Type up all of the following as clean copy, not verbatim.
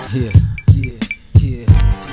Yeah, yeah, yeah,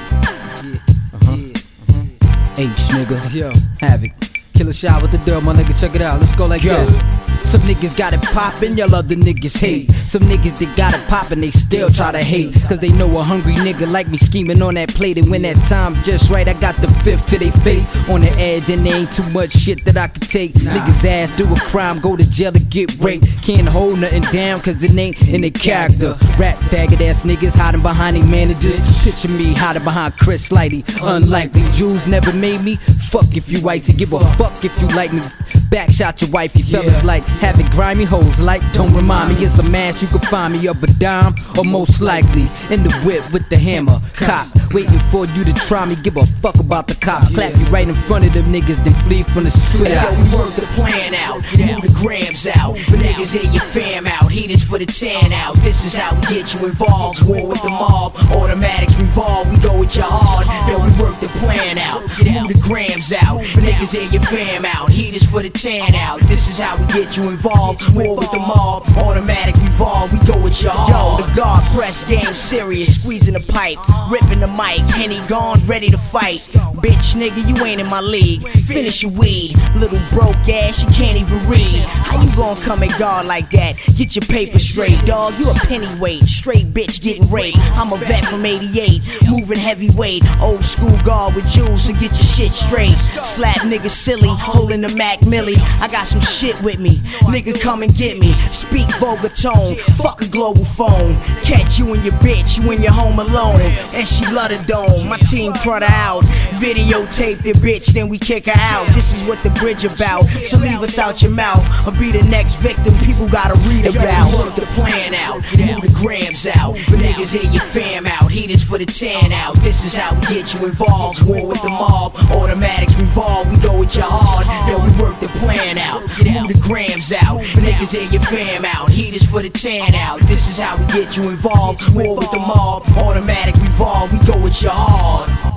yeah, H nigga, yo, Havoc, Killer Shot with the deal, my nigga, check it out, let's go like this. Some niggas got it poppin', y'all other niggas hate. Some niggas that got it poppin', they still try to hate. Cause they know a hungry nigga like me scheming on that plate. And when that time just right, I got the fifth to they face. On the edge and there ain't too much shit that I could take. Niggas ass do a crime, go to jail or get raped. Can't hold nothing down cause it ain't in their character. Rap faggot ass niggas hiding behind they managers. Picture me hiding behind Chris Lighty. Unlikely, Jews never made me. Fuck if you icy, give a fuck if you like me. Backshot your wifey, fellas like having grimy hoes like don't remind me. It's a mask you can find me of a dime or most likely in the whip with the hammer. Cop waiting for you to try me, give a fuck about the cops. Clap you right in front of them niggas, then flee from the split out. Yo, we work the plan out, move the grams out. For niggas hit your fam out, heaters for the tan out. This is how we get you involved. War with the mob, automatics revolve. We go with your hard. Yo, we work the plan out, move the grams out. For niggas hit your fam out, heaters for the tan out. This is how we get you involved. War with the mob, automatic revolve. We go with your hard. Yo, the guard press game serious, squeezing the pipe, ripping the mic. Henny gone, ready to fight. Bitch, nigga, you ain't in my league. Finish your weed, little broke ass, you can't even read. How you gon' come at guard like that? Get your paper straight, dog. You a pennyweight, straight bitch getting raped. I'm a vet from '88, moving heavyweight. Old school guard with jewels, so get your shit straight. Slap niggas silly, holding the Mac Millie. I got some shit with me, nigga, come and get me. Speak vulgar tone, fuck a global phone. Catch you and your bitch, you in your home alone, and she love the dome. My team crud her out, videotape the bitch, then we kick her out. This is what the bridge about, so leave us out your mouth or be the next victim people gotta read about. Work the plan out, move the grams out. For niggas hit your fam out, heaters for the tan out. This is how we get you involved. War with the mob, automatics revolve. We go with your hard. Yo, we work the plan out, move the grams out. For niggas hit your fam out, heaters for the tan out. This is how we get you involved. War with the mob, automatic revolve. We go with your hard.